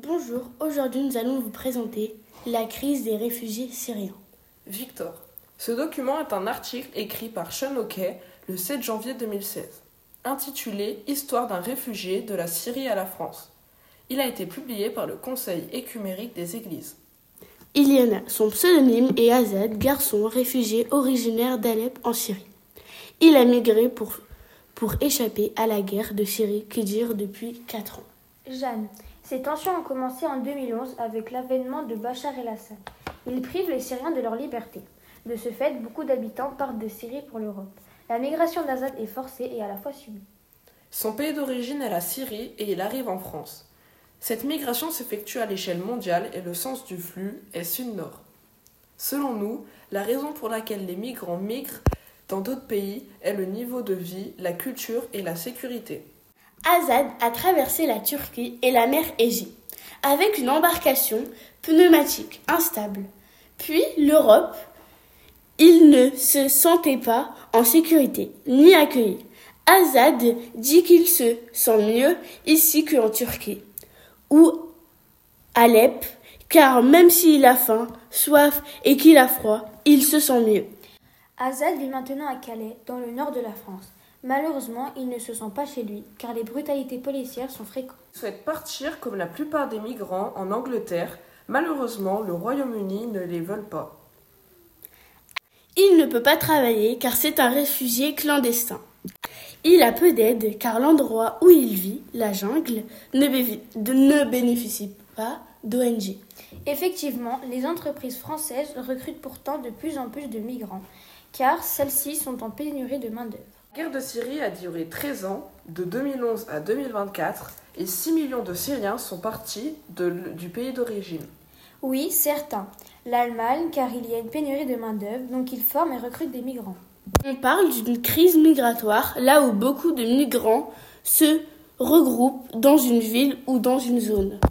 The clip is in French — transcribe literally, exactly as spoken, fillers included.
Bonjour, aujourd'hui nous allons vous présenter la crise des réfugiés syriens. Victor. Ce document est un article écrit par Sean O'Key le sept janvier deux mille seize, intitulé « Histoire d'un réfugié de la Syrie à la France ». Il a été publié par le Conseil écumérique des Églises. Iliana, son pseudonyme est Azad, garçon réfugié originaire d'Alep en Syrie. Il a migré pour, pour échapper à la guerre de Syrie qui dure depuis quatre ans. Jeanne. Ces tensions ont commencé en deux mille onze avec l'avènement de Bachar el-Assad. Il prive les Syriens de leur liberté. De ce fait, beaucoup d'habitants partent de Syrie pour l'Europe. La migration d'Azad est forcée et à la fois subie. Son pays d'origine est la Syrie et il arrive en France. Cette migration s'effectue à l'échelle mondiale et le sens du flux est sud-nord. Selon nous, la raison pour laquelle les migrants migrent dans d'autres pays est le niveau de vie, la culture et la sécurité. Azad a traversé la Turquie et la mer Égée avec une embarcation pneumatique instable. Puis l'Europe, il ne se sentait pas en sécurité ni accueilli. Azad dit qu'il se sent mieux ici qu'en Turquie ou à Alep, car même s'il a faim, soif et qu'il a froid, il se sent mieux. Azad vit maintenant à Calais, dans le nord de la France. Malheureusement, il ne se sent pas chez lui, car les brutalités policières sont fréquentes. Il souhaite partir comme la plupart des migrants en Angleterre. Malheureusement, le Royaume-Uni ne les veut pas. Il ne peut pas travailler car c'est un réfugié clandestin. Il a peu d'aide car l'endroit où il vit, la jungle, ne, bé- ne bénéficie pas d'O N G. Effectivement, les entreprises françaises recrutent pourtant de plus en plus de migrants, car celles-ci sont en pénurie de main-d'œuvre. La guerre de Syrie a duré treize ans, de deux mille onze à deux mille vingt-quatre, et six millions de Syriens sont partis de, du pays d'origine. Oui, certains. L'Allemagne, car il y a une pénurie de main-d'œuvre, donc ils forment et recrutent des migrants. On parle d'une crise migratoire là où beaucoup de migrants se regroupent dans une ville ou dans une zone.